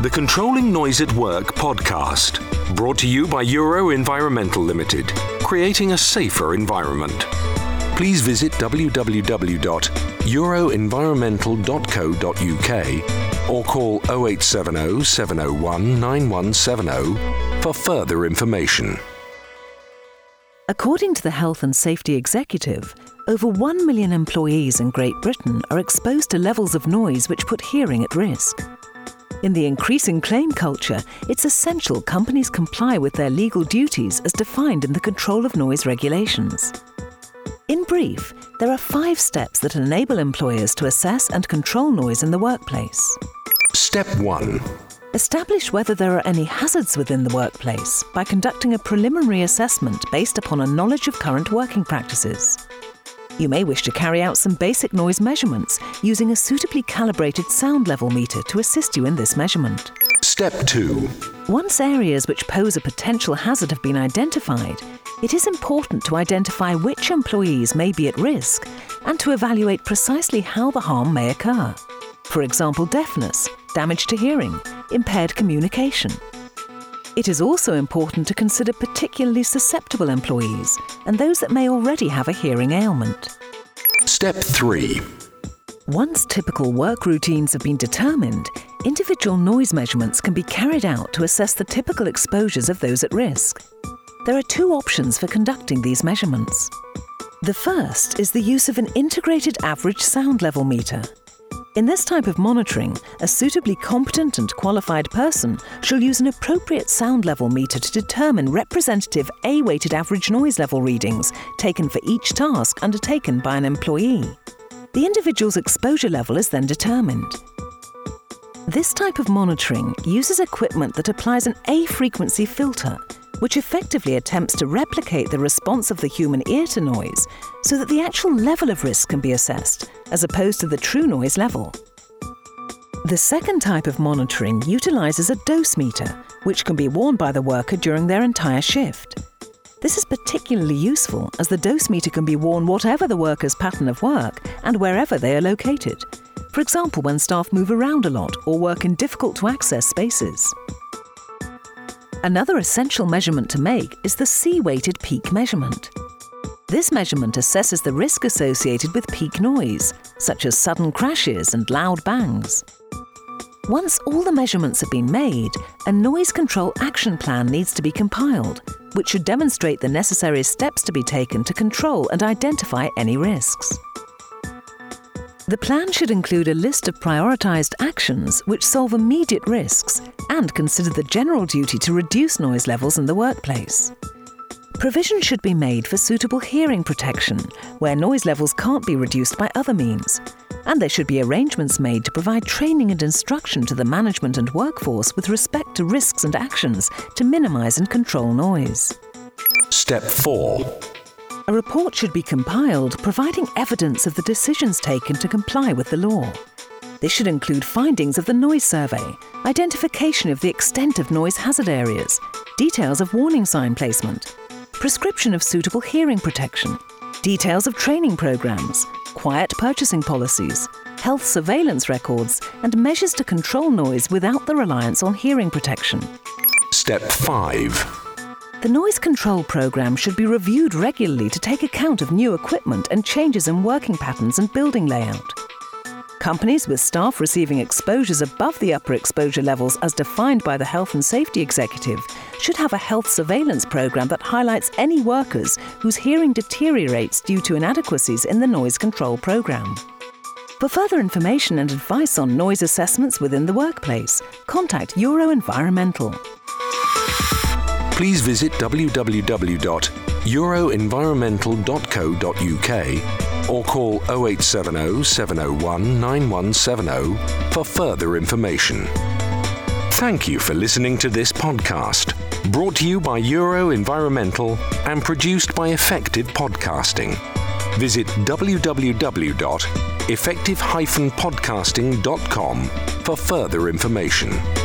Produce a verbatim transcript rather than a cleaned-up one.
The Controlling Noise at Work podcast, brought to you by Euro Environmental Limited, creating a safer environment. Please visit w w w dot euro environmental dot co dot u k or call oh eight seven oh, seven oh one, nine one seven oh for further information. According to the Health and Safety Executive, over one million employees in Great Britain are exposed to levels of noise which put hearing at risk. In the increasing claim culture, it's essential companies comply with their legal duties as defined in the Control of Noise regulations. In brief, there are five steps that enable employers to assess and control noise in the workplace. Step one. Establish whether there are any hazards within the workplace by conducting a preliminary assessment based upon a knowledge of current working practices. You may wish to carry out some basic noise measurements using a suitably calibrated sound level meter to assist you in this measurement. Step two. Once areas which pose a potential hazard have been identified, it is important to identify which employees may be at risk and to evaluate precisely how the harm may occur. For example, deafness, damage to hearing, impaired communication. It is also important to consider particularly susceptible employees and those that may already have a hearing ailment. Step three. Once typical work routines have been determined, individual noise measurements can be carried out to assess the typical exposures of those at risk. There are two options for conducting these measurements. The first is the use of an integrated average sound level meter. In this type of monitoring, a suitably competent and qualified person shall use an appropriate sound level meter to determine representative A-weighted average noise level readings taken for each task undertaken by an employee. The individual's exposure level is then determined. This type of monitoring uses equipment that applies an A-frequency filter, which effectively attempts to replicate the response of the human ear to noise so that the actual level of risk can be assessed, as opposed to the true noise level. The second type of monitoring utilises a dose meter, which can be worn by the worker during their entire shift. This is particularly useful as the dose meter can be worn whatever the worker's pattern of work and wherever they are located. For example, when staff move around a lot or work in difficult-to-access spaces. Another essential measurement to make is the C-weighted peak measurement. This measurement assesses the risk associated with peak noise, such as sudden crashes and loud bangs. Once all the measurements have been made, a noise control action plan needs to be compiled, which should demonstrate the necessary steps to be taken to control and identify any risks. The plan should include a list of prioritised actions which solve immediate risks and consider the general duty to reduce noise levels in the workplace. Provision should be made for suitable hearing protection where noise levels can't be reduced by other means, and there should be arrangements made to provide training and instruction to the management and workforce with respect to risks and actions to minimise and control noise. Step four. A report should be compiled providing evidence of the decisions taken to comply with the law. This should include findings of the noise survey, identification of the extent of noise hazard areas, details of warning sign placement, prescription of suitable hearing protection, details of training programs, quiet purchasing policies, health surveillance records, and measures to control noise without the reliance on hearing protection. Step five. The noise control program should be reviewed regularly to take account of new equipment and changes in working patterns and building layout. Companies with staff receiving exposures above the upper exposure levels as defined by the Health and Safety Executive should have a health surveillance program that highlights any workers whose hearing deteriorates due to inadequacies in the noise control program. For further information and advice on noise assessments within the workplace, contact Euro Environmental. Please visit w w w dot euro environmental dot co dot u k or call oh eight seven oh, seven oh one, nine one seven oh for further information. Thank you for listening to this podcast, brought to you by Euro Environmental and produced by Effective Podcasting. Visit w w w dot effective dash podcasting dot com for further information.